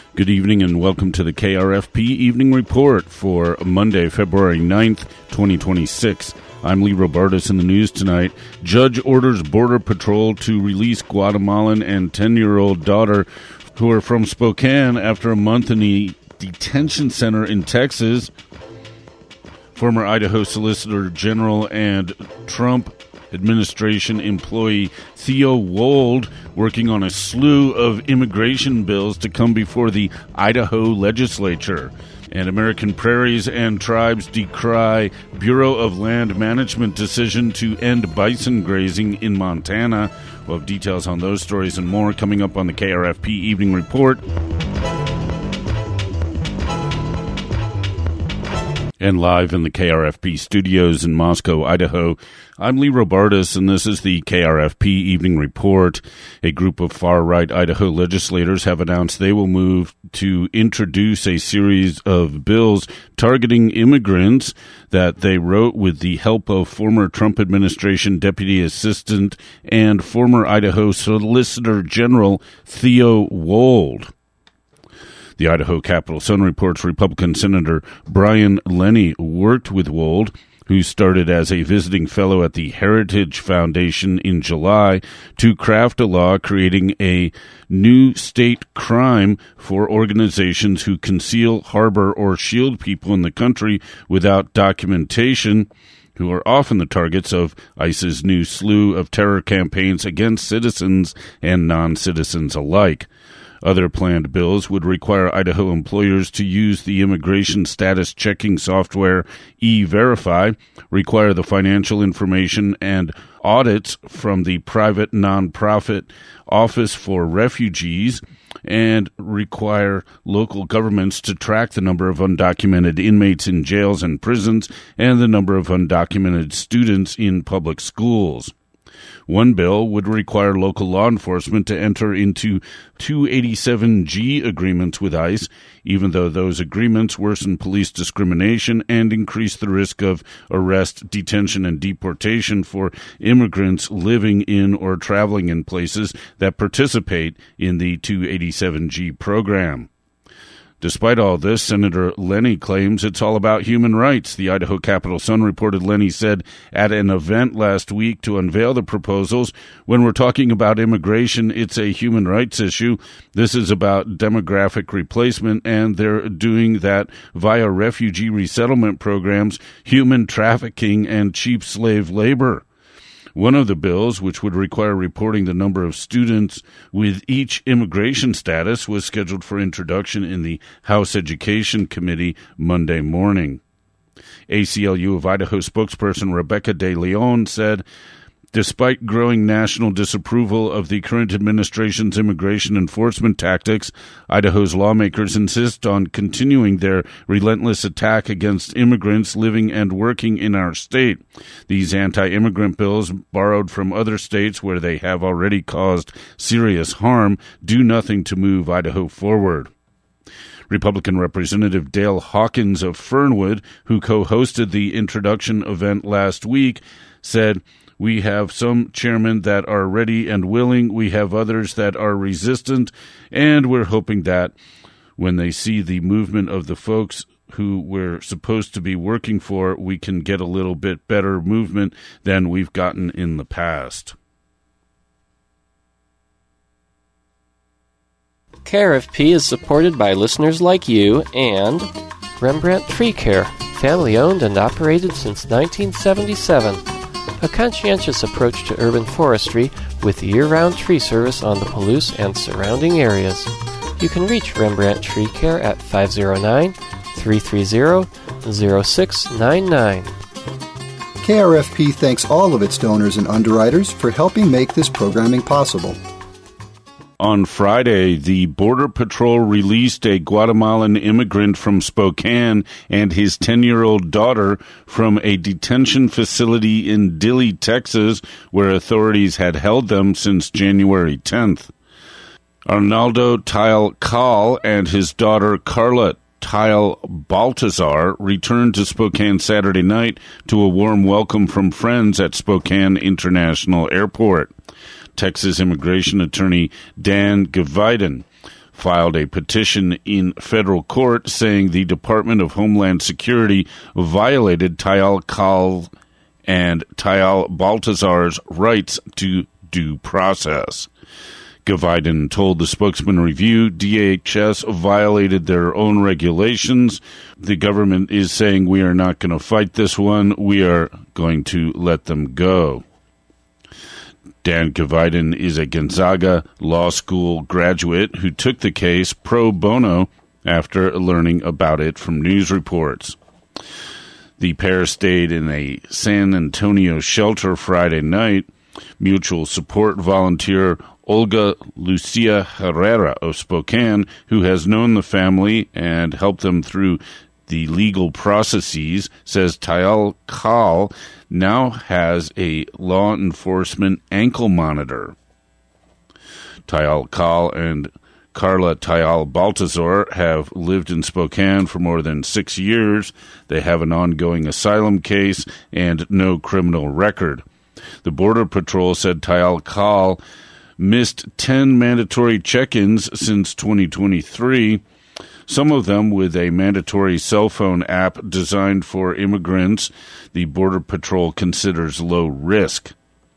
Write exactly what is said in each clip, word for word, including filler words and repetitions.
Good evening and welcome to the K R F P Evening Report for Monday, February ninth, twenty twenty-six. I'm Lee Robertus. In the news tonight. Judge orders Border Patrol to release Guatemalan and ten-year-old daughter who are from Spokane after a month in the detention center in Texas. Former Idaho Solicitor General and Trump administration employee Theo Wold working on a slew of immigration bills to come before the Idaho legislature. And American Prairies and Tribes decry Bureau of Land Management decision to end bison grazing in Montana. We'll have details on those stories and more coming up on the K R F P Evening Report. And live in the K R F P studios in Moscow, Idaho, I'm Lee Robertus, and this is the K R F P Evening Report. A group of far-right Idaho legislators have announced they will move to introduce a series of bills targeting immigrants that they wrote with the help of former Trump administration Deputy Assistant and former Idaho Solicitor General Theo Wold. The Idaho Capitol Sun reports Republican Senator Brian Lenny worked with Wold, who started as a visiting fellow at the Heritage Foundation in July, to craft a law creating a new state crime for organizations who conceal, harbor, or shield people in the country without documentation, who are often the targets of ICE's new slew of terror campaigns against citizens and non-citizens alike. Other planned bills would require Idaho employers to use the immigration status checking software E-Verify, require the financial information and audits from the private nonprofit Office for Refugees, and require local governments to track the number of undocumented inmates in jails and prisons and the number of undocumented students in public schools. One bill would require local law enforcement to enter into two eighty-seven G agreements with ICE, even though those agreements worsen police discrimination and increase the risk of arrest, detention, and deportation for immigrants living in or traveling in places that participate in the two eighty-seven G program. Despite all this, Senator Lenny claims it's all about human rights. The Idaho Capitol Sun reported Lenny said at an event last week to unveil the proposals, "When we're talking about immigration, it's a human rights issue. This is about demographic replacement, and they're doing that via refugee resettlement programs, human trafficking, and cheap slave labor." One of the bills, which would require reporting the number of students with each immigration status, was scheduled for introduction in the House Education Committee Monday morning. A C L U of Idaho spokesperson Rebecca De Leon said, despite growing national disapproval of the current administration's immigration enforcement tactics, Idaho's lawmakers insist on continuing their relentless attack against immigrants living and working in our state. These anti-immigrant bills, borrowed from other states where they have already caused serious harm, do nothing to move Idaho forward. Republican Representative Dale Hawkins of Fernwood, who co-hosted the introduction event last week, said, "We have some chairmen that are ready and willing. We have others that are resistant. And we're hoping that when they see the movement of the folks who we're supposed to be working for, we can get a little bit better movement than we've gotten in the past." K R F P is supported by listeners like you and Rembrandt Tree Care, family-owned and operated since nineteen seventy-seven. A conscientious approach to urban forestry with year-round tree service on the Palouse and surrounding areas. You can reach Rembrandt Tree Care at five oh nine, three three zero, zero six nine nine. K R F P thanks all of its donors and underwriters for helping make this programming possible. On Friday, the Border Patrol released a Guatemalan immigrant from Spokane and his ten-year-old daughter from a detention facility in Dilley, Texas, where authorities had held them since January tenth. Arnaldo Tile Cal and his daughter Carla Tile Baltazar returned to Spokane Saturday night to a warm welcome from friends at Spokane International Airport. Texas immigration attorney Dan Gaviden filed a petition in federal court saying the Department of Homeland Security violated Tayal Kal and Tayal Baltazar's rights to due process. Gavaydin told the Spokesman Review D H S violated their own regulations. The government is saying we are not going to fight this one. We are going to let them go. Dan Gavaydin is a Gonzaga Law School graduate who took the case pro bono after learning about it from news reports. The pair stayed in a San Antonio shelter Friday night. Mutual support volunteer Olga Lucia Herrera of Spokane, who has known the family and helped them through the legal processes, says Tayal Kal now has a law enforcement ankle monitor. Tayal Kal and Carla Tayal Baltazar have lived in Spokane for more than six years. They have an ongoing asylum case and no criminal record. The Border Patrol said Tayal Kal missed ten mandatory check-ins since twenty twenty-three, some of them with a mandatory cell phone app designed for immigrants the Border Patrol considers low risk.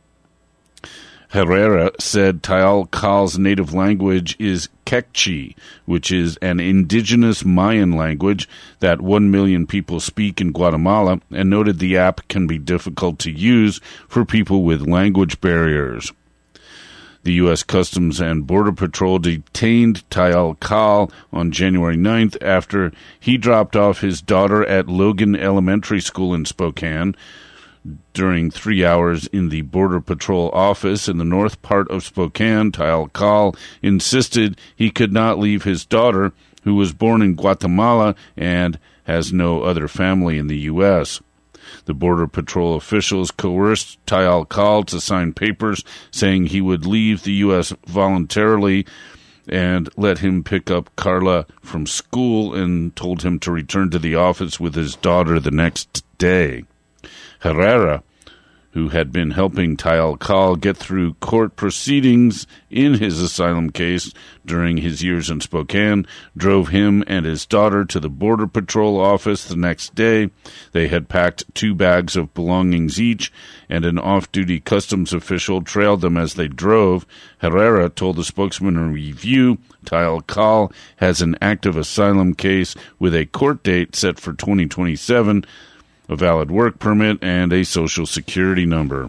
Herrera said Tayal Kal's native language is Quechua, which is an indigenous Mayan language that one million people speak in Guatemala, and noted the app can be difficult to use for people with language barriers. The U S Customs and Border Patrol detained Tayal Kal on January ninth after he dropped off his daughter at Logan Elementary School in Spokane. During three hours in the Border Patrol office in the north part of Spokane, Tayal Kal insisted he could not leave his daughter, who was born in Guatemala and has no other family in the U S The Border Patrol officials coerced Tayal Kal to sign papers saying he would leave the U S voluntarily and let him pick up Carla from school, and told him to return to the office with his daughter the next day. Herrera, who had been helping Tayal Kal get through court proceedings in his asylum case during his years in Spokane, drove him and his daughter to the Border Patrol office the next day. They had packed two bags of belongings each, and an off-duty customs official trailed them as they drove. Herrera told the Spokesman Review Tayal Kal has an active asylum case with a court date set for twenty twenty-seven, a valid work permit, and a social security number.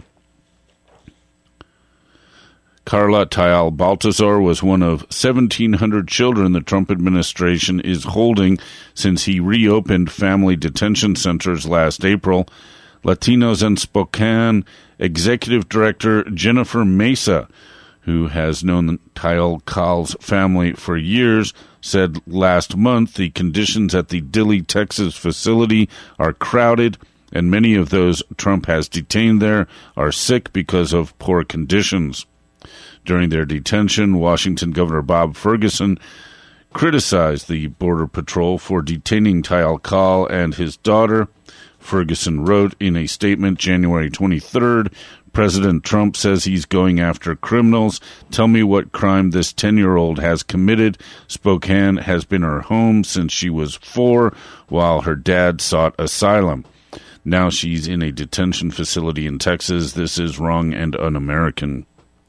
Carla Tayal Baltazar was one of seventeen hundred children the Trump administration is holding since he reopened family detention centers last April. Latinos in Spokane Executive Director Jennifer Mesa, who has known Tayal Kal's family for years, said last month the conditions at the Dilley, Texas facility are crowded, and many of those Trump has detained there are sick because of poor conditions. During their detention, Washington Governor Bob Ferguson criticized the Border Patrol for detaining Tayal Kal and his daughter. Ferguson wrote in a statement January twenty-third, President Trump says he's going after criminals. Tell me what crime this ten-year-old has committed. Spokane has been her home since she was four, while her dad sought asylum. Now she's in a detention facility in Texas. This is wrong and un-American.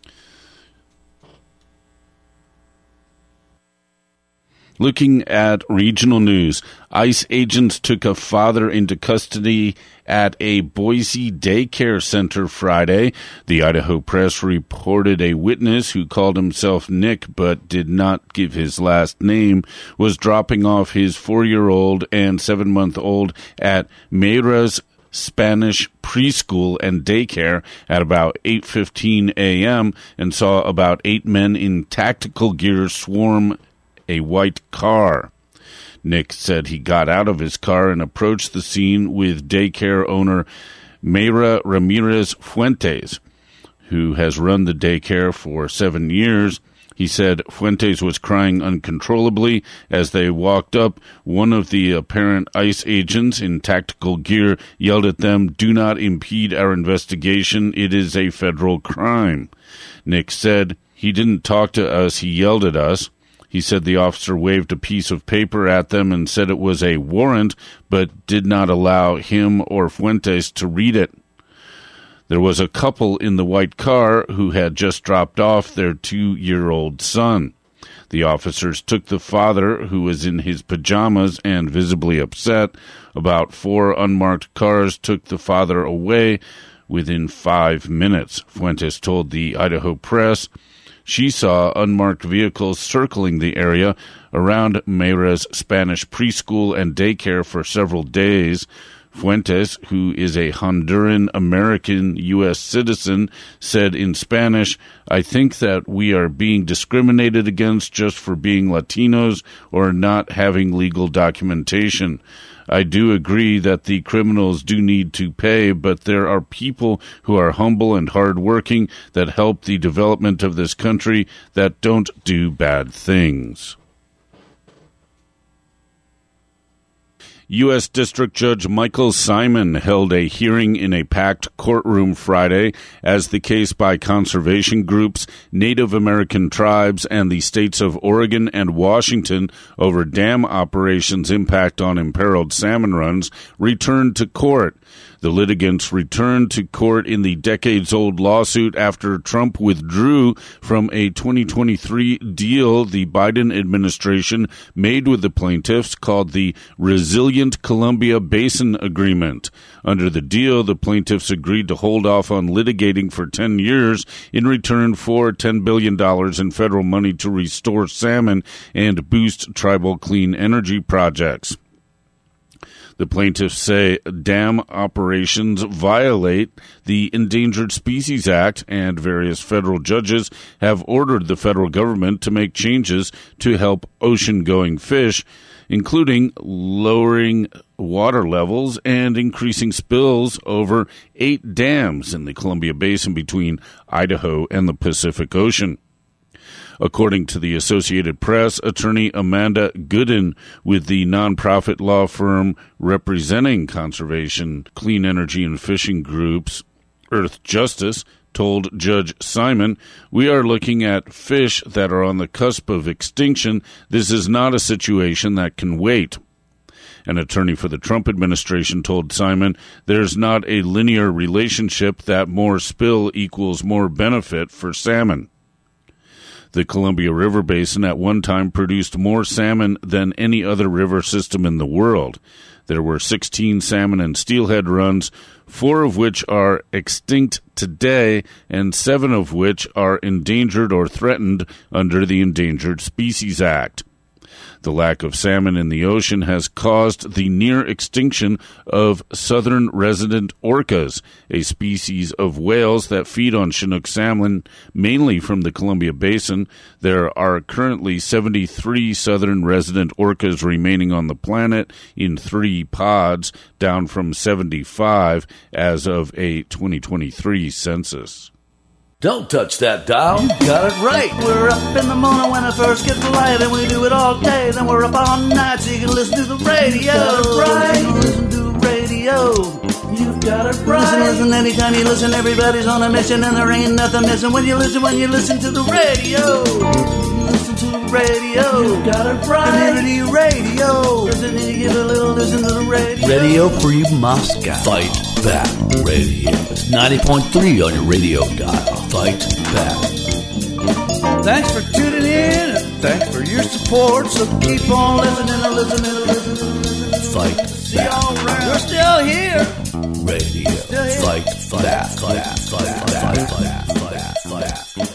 Looking at regional news, ICE agents took a father into custody at a Boise daycare center Friday. The Idaho Press reported a witness who called himself Nick but did not give his last name was dropping off his four-year-old and seven-month-old at Meira's Spanish preschool and daycare at about eight fifteen a.m. and saw about eight men in tactical gear swarm a white car. Nick said he got out of his car and approached the scene with daycare owner Mayra Ramirez Fuentes, who has run the daycare for seven years. He said Fuentes was crying uncontrollably as they walked up. One of the apparent ICE agents in tactical gear yelled at them, "Do not impede our investigation. It is a federal crime." Nick said he didn't talk to us. He yelled at us. He said the officer waved a piece of paper at them and said it was a warrant, but did not allow him or Fuentes to read it. There was a couple in the white car who had just dropped off their two-year-old son. The officers took the father, who was in his pajamas and visibly upset. About four unmarked cars took the father away within five minutes, Fuentes told the Idaho Press. She saw unmarked vehicles circling the area around Mayra's Spanish preschool and daycare for several days. Fuentes, who is a Honduran-American U S citizen, said in Spanish, "I think that we are being discriminated against just for being Latinos or not having legal documentation. I do agree that the criminals do need to pay, but there are people who are humble and hardworking that help the development of this country that don't do bad things." U S District Judge Michael Simon held a hearing in a packed courtroom Friday as the case by conservation groups, Native American tribes, and the states of Oregon and Washington over dam operations' impact on imperiled salmon runs returned to court. The litigants returned to court in the decades-old lawsuit after Trump withdrew from a twenty twenty-three deal the Biden administration made with the plaintiffs called the Resilient Columbia Basin Agreement. Under the deal, the plaintiffs agreed to hold off on litigating for ten years in return for ten billion dollars in federal money to restore salmon and boost tribal clean energy projects. The plaintiffs say dam operations violate the Endangered Species Act, and various federal judges have ordered the federal government to make changes to help ocean-going fish, including lowering water levels and increasing spills over eight dams in the Columbia Basin between Idaho and the Pacific Ocean. According to the Associated Press, attorney Amanda Gooden with the nonprofit law firm representing conservation, clean energy, and fishing groups, Earth Justice, told Judge Simon, "We are looking at fish that are on the cusp of extinction. This is not a situation that can wait." An attorney for the Trump administration told Simon, "There's not a linear relationship that more spill equals more benefit for salmon." The Columbia River Basin at one time produced more salmon than any other river system in the world. There were sixteen salmon and steelhead runs, four of which are extinct today, and seven of which are endangered or threatened under the Endangered Species Act. The lack of salmon in the ocean has caused the near extinction of southern resident orcas, a species of whales that feed on Chinook salmon, mainly from the Columbia Basin. There are currently seventy-three southern resident orcas remaining on the planet in three pods, down from seventy-five as of a twenty twenty-three census. Don't touch that dial. You got it right. We're up in the morning when it first gets light, and we do it all day. Then we're up all night so you can listen to the radio. You got it right. Listen to the radio. You got it right. Listen, listen, anytime you listen, everybody's on a mission, and there ain't nothing missing when you listen, when you listen to the radio. Listen to the radio. You got it right. Community radio. Listen, you give a little listen to the radio. Radio Free Moscow. Fight Back Radio. It's ninety point three on your radio dial. Fight Back. Thanks for tuning in, and thanks for your support. So keep on listening and listening and listening and listening. Fight See Back. All right. We're still here. Radio. Still here. Fight, fight, back, fight, fight, fight, fight, fight, fight, fight, fight, fight.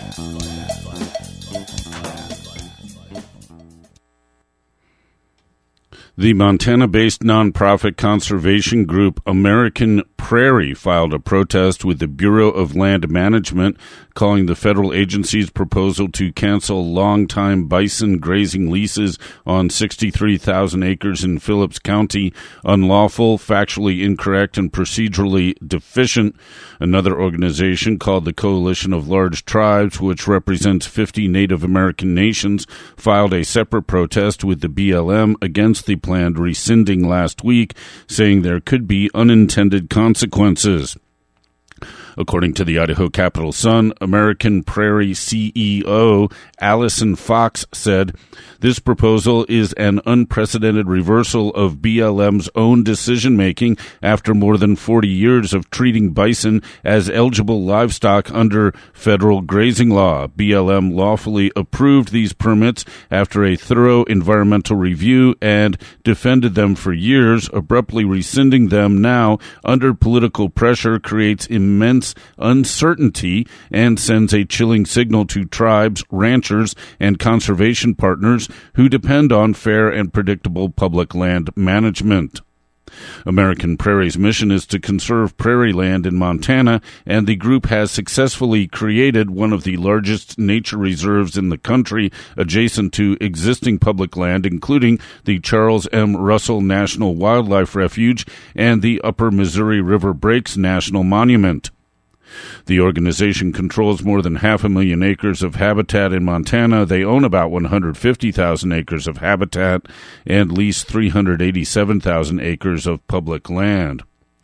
The Montana-based nonprofit conservation group American Prairie filed a protest with the Bureau of Land Management, calling the federal agency's proposal to cancel longtime bison grazing leases on sixty-three thousand acres in Phillips County unlawful, factually incorrect, and procedurally deficient. Another organization called the Coalition of Large Tribes, which represents fifty Native American nations, filed a separate protest with the B L M against the planned rescinding last week, saying there could be unintended consequences. According to the Idaho Capital Sun, American Prairie C E O Allison Fox said, "This proposal is an unprecedented reversal of B L M's own decision-making after more than forty years of treating bison as eligible livestock under federal grazing law. B L M lawfully approved these permits after a thorough environmental review and defended them for years. Abruptly rescinding them now under political pressure creates immense uncertainty and sends a chilling signal to tribes, ranchers, and conservation partners who depend on fair and predictable public land management." American Prairie's mission is to conserve prairie land in Montana, and the group has successfully created one of the largest nature reserves in the country adjacent to existing public land, including the Charles M. Russell National Wildlife Refuge and the Upper Missouri River Breaks National Monument. The organization controls more than half a million acres of habitat in Montana. They own about one hundred fifty thousand acres of habitat and lease three hundred eighty-seven thousand acres of public land.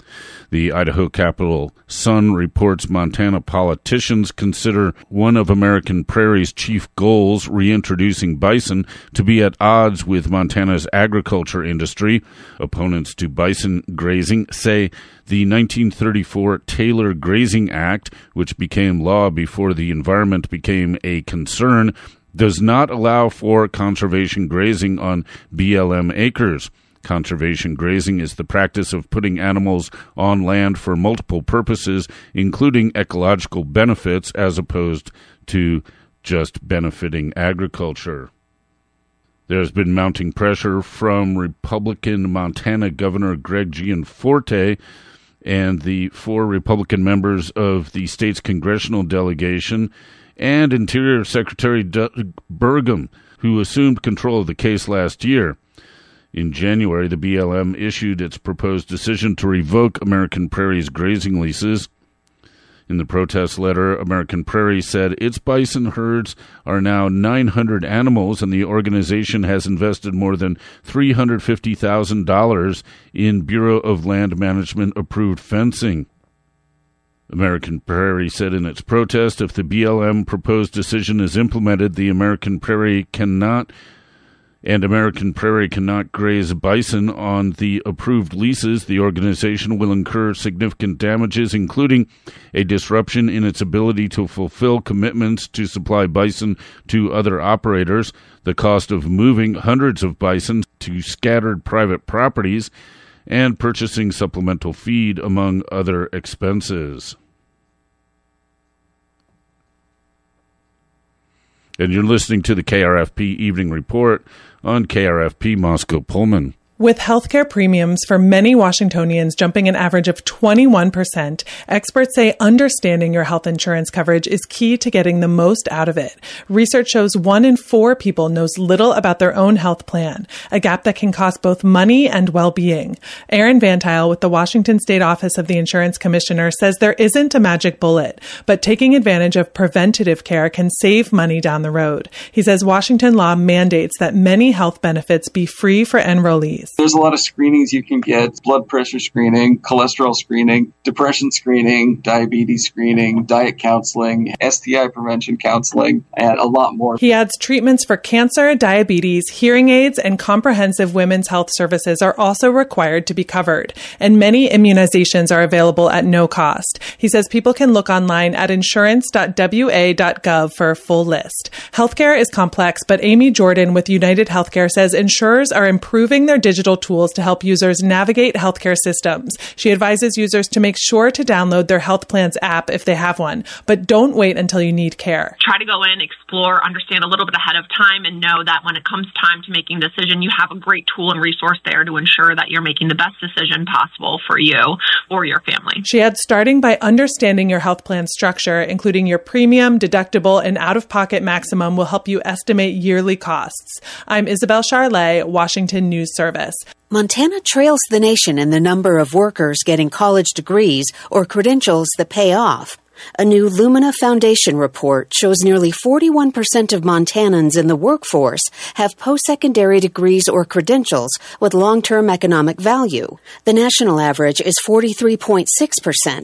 The Idaho Capital Sun reports Montana politicians consider one of American Prairie's chief goals, reintroducing bison, to be at odds with Montana's agriculture industry. Opponents to bison grazing say the nineteen thirty-four Taylor Grazing Act, which became law before the environment became a concern, does not allow for conservation grazing on B L M acres. Conservation grazing is the practice of putting animals on land for multiple purposes, including ecological benefits, as opposed to just benefiting agriculture. There's been mounting pressure from Republican Montana Governor Greg Gianforte and the four Republican members of the state's congressional delegation and Interior Secretary Doug Burgum, who assumed control of the case last year. In January, the B L M issued its proposed decision to revoke American Prairie's grazing leases. In the protest letter, American Prairie said its bison herds are now nine hundred animals, and the organization has invested more than three hundred fifty thousand dollars in Bureau of Land Management approved fencing. American Prairie said in its protest, if the B L M proposed decision is implemented, the American Prairie cannot and American Prairie cannot graze bison on the approved leases. The organization will incur significant damages, including a disruption in its ability to fulfill commitments to supply bison to other operators, the cost of moving hundreds of bison to scattered private properties, and purchasing supplemental feed, among other expenses. And you're listening to the K R F P Evening Report on K R F P Moscow Pullman. With healthcare premiums for many Washingtonians jumping an average of twenty-one percent, experts say understanding your health insurance coverage is key to getting the most out of it. Research shows one in four people knows little about their own health plan, a gap that can cost both money and well-being. Aaron Van Tile with the Washington State Office of the Insurance Commissioner says there isn't a magic bullet, but taking advantage of preventative care can save money down the road. He says Washington law mandates that many health benefits be free for enrollees. There's a lot of screenings you can get: blood pressure screening, cholesterol screening, depression screening, diabetes screening, diet counseling, S T I prevention counseling, and a lot more. He adds treatments for cancer, diabetes, hearing aids, and comprehensive women's health services are also required to be covered. And many immunizations are available at no cost. He says people can look online at insurance dot w a dot gov for a full list. Healthcare is complex, but Amy Jordan with United Healthcare says insurers are improving their digital tools to help users navigate healthcare systems. She advises users to make sure to download their health plan's app if they have one, but don't wait until you need care. Try to go in, explore, understand a little bit ahead of time, and know that when it comes time to making a decision, you have a great tool and resource there to ensure that you're making the best decision possible for you or your family. She adds starting by understanding your health plan structure, including your premium, deductible, and out-of-pocket maximum, will help you estimate yearly costs. I'm Isabel Charlet, Washington News Service. Montana trails the nation in the number of workers getting college degrees or credentials that pay off. A new Lumina Foundation report shows nearly forty-one percent of Montanans in the workforce have post-secondary degrees or credentials with long-term economic value. The national average is forty-three point six percent.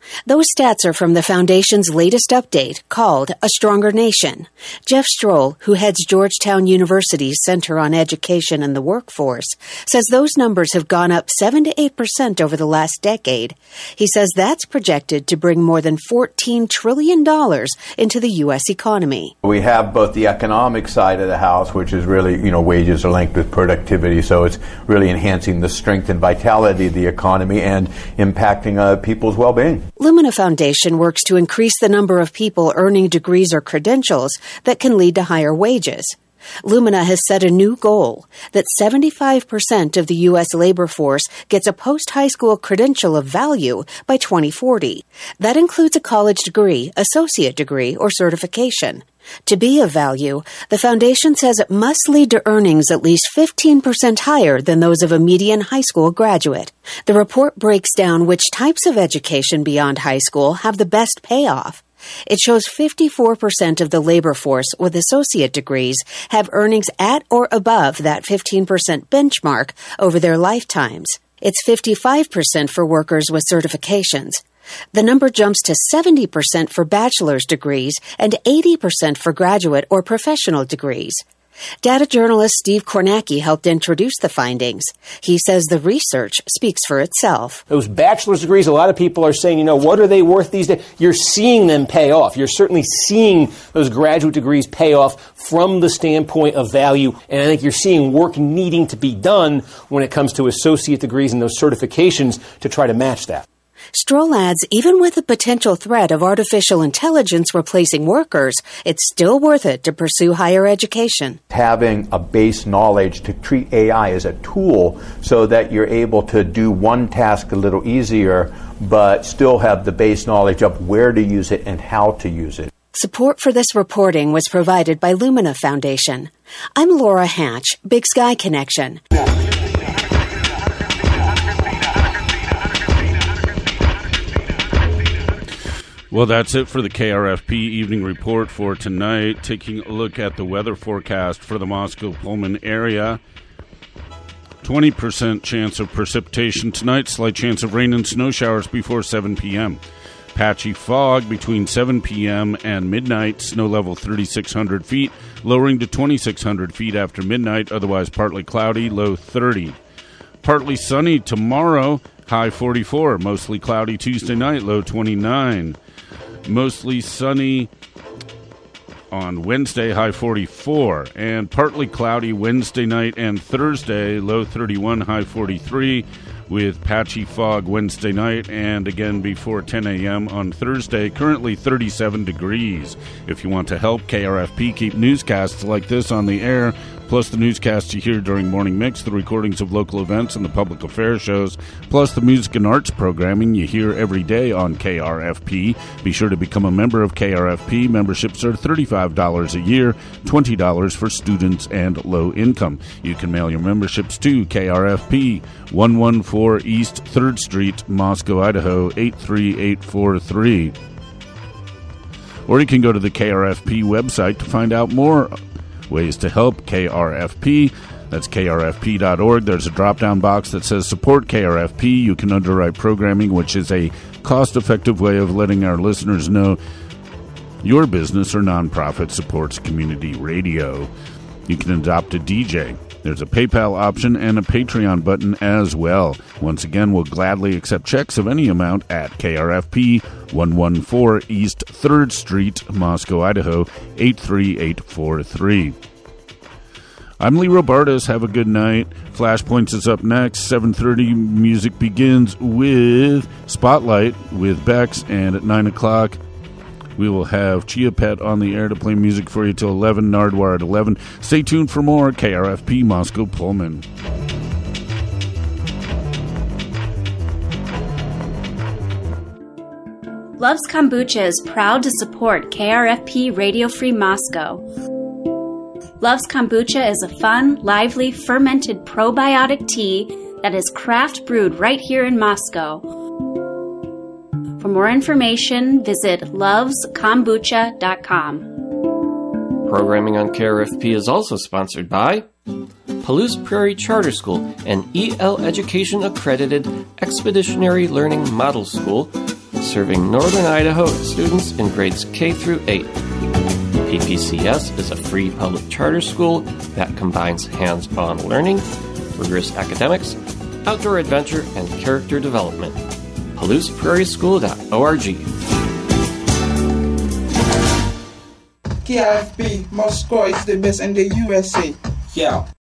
Those stats are from the Foundation's latest update called A Stronger Nation. Jeff Stroll, who heads Georgetown University's Center on Education and the Workforce, says those numbers have gone up seven to eight percent over the last decade. He says that's projected to bring more than fourteen trillion dollars into the U S economy. We have both the economic side of the house, which is really, you know, wages are linked with productivity, so it's really enhancing the strength and vitality of the economy and impacting uh, people's well-being. Lumina Foundation works to increase the number of people earning degrees or credentials that can lead to higher wages. Lumina has set a new goal that seventy-five percent of the U S labor force gets a post-high school credential of value by twenty forty. That includes a college degree, associate degree, or certification. To be of value, the Foundation says it must lead to earnings at least fifteen percent higher than those of a median high school graduate. The report breaks down which types of education beyond high school have the best payoff. It shows fifty-four percent of the labor force with associate degrees have earnings at or above that fifteen percent benchmark over their lifetimes. It's fifty-five percent for workers with certifications. The number jumps to seventy percent for bachelor's degrees and eighty percent for graduate or professional degrees. Data journalist Steve Kornacki helped introduce the findings. He says the research speaks for itself. Those bachelor's degrees, a lot of people are saying, you know, what are they worth these days? You're seeing them pay off. You're certainly seeing those graduate degrees pay off from the standpoint of value. And I think you're seeing work needing to be done when it comes to associate degrees and those certifications to try to match that. Stroll adds, even with the potential threat of artificial intelligence replacing workers, it's still worth it to pursue higher education. Having a base knowledge to treat A I as a tool so that you're able to do one task a little easier, but still have the base knowledge of where to use it and how to use it. Support for this reporting was provided by Lumina Foundation. I'm Laura Hatch, Big Sky Connection. Well, that's it for the K R F P Evening Report for tonight. Taking a look at the weather forecast for the Moscow-Pullman area. twenty percent chance of precipitation tonight. Slight chance of rain and snow showers before seven p.m. Patchy fog between seven p.m. and midnight. Snow level thirty-six hundred feet, lowering to twenty-six hundred feet after midnight. Otherwise partly cloudy, low thirty. Partly sunny tomorrow, high forty-four. Mostly cloudy Tuesday night, low twenty-nine. Mostly sunny on Wednesday, high forty-four. And partly cloudy Wednesday night and Thursday, low thirty-one, high forty-three. With patchy fog Wednesday night and again before ten a.m. on Thursday. Currently thirty-seven degrees. If you want to help K R F P keep newscasts like this on the air, plus the newscasts you hear during Morning Mix, the recordings of local events and the public affairs shows, plus the music and arts programming you hear every day on K R F P, be sure to become a member of K R F P. Memberships are thirty-five dollars a year, twenty dollars for students and low income. You can mail your memberships to K R F P, one one four East third Street, Moscow, Idaho, eight three eight four three. Or you can go to the K R F P website to find out more ways to help K R F P. That's K R F P dot org. There's a drop-down box that says Support K R F P. You can underwrite programming, which is a cost-effective way of letting our listeners know your business or nonprofit supports community radio. You can adopt a D J. There's a PayPal option and a Patreon button as well. Once again, we'll gladly accept checks of any amount at K R F P, one one four East third Street, Moscow, Idaho, eight three eight four three. I'm Lee Robartis. Have a good night. Flashpoints is up next. seven thirty music begins with Spotlight with Bex, and at nine o'clock we will have Chia Pet on the air to play music for you till eleven, Nardwar at eleven. Stay tuned for more K R F P Moscow Pullman. Love's Kombucha is proud to support K R F P Radio Free Moscow. Love's Kombucha is a fun, lively, fermented probiotic tea that is craft brewed right here in Moscow. For more information, visit loves kombucha dot com. Programming on K R F P is also sponsored by Palouse Prairie Charter School, an E L Education accredited expeditionary learning model school serving northern Idaho students in grades K through eight. P P C S is a free public charter school that combines hands-on learning, rigorous academics, outdoor adventure, and character development. Palouse Prairie School dot org. K R F P Moscow is the best in the U S A. Yeah.